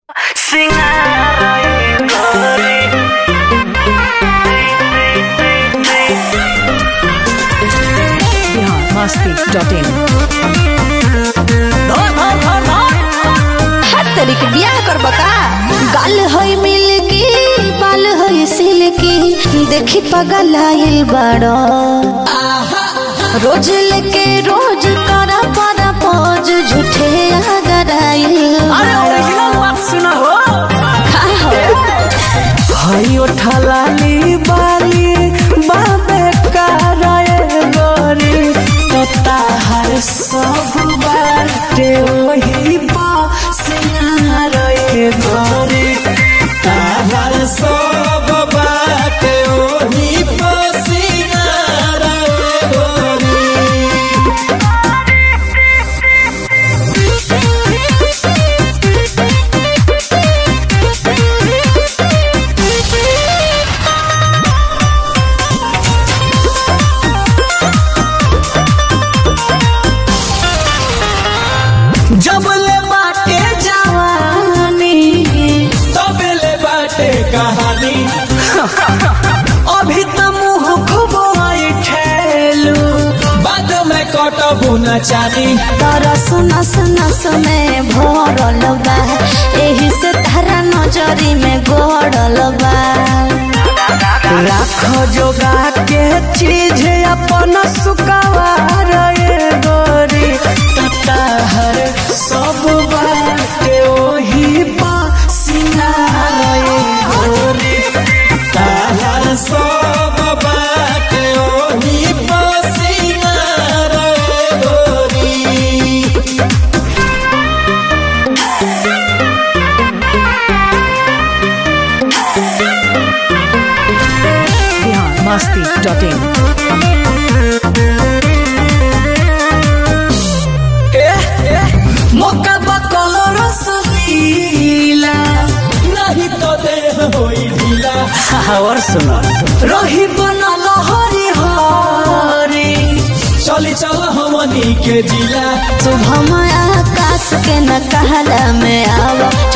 biharmasti.in हर तरीके बियाह करबा का गाल होई मिलकी बाल होई सिल्की देखी पगल आइल बड़ो रोज लेके रोज करा परा पोज झूठे अगर आइल अरे ओरिजिनल बात सुना हो हई उठलाली बाली बाबे कराए गोरी तो ताहर सब बाटे वही बासियारे गोरी ताहर सब बाटे वही बासियारे गोरी जब ले बाटे जवानी तब ले बाटे कहानी अभी तो मुँह खुबाई ठेलू बाद में कटबू न चानी तारा सुना सुना सुने भरल बा एही से तारा नजरी में गड़ल बा राखो जोगा के चीज अपन सुकावार गोरी ताहर सब बाटे ओही बासियारे गोरी ताहर सब बाटे ओही बासियारे गोरी biharmasti.in मौका बकलो रसलीला नहीं तो दे होई ढीला और सुनो रही बनल हरी हरी चली चल हमनी के जिला शुभम आकाश के न कहला में आवा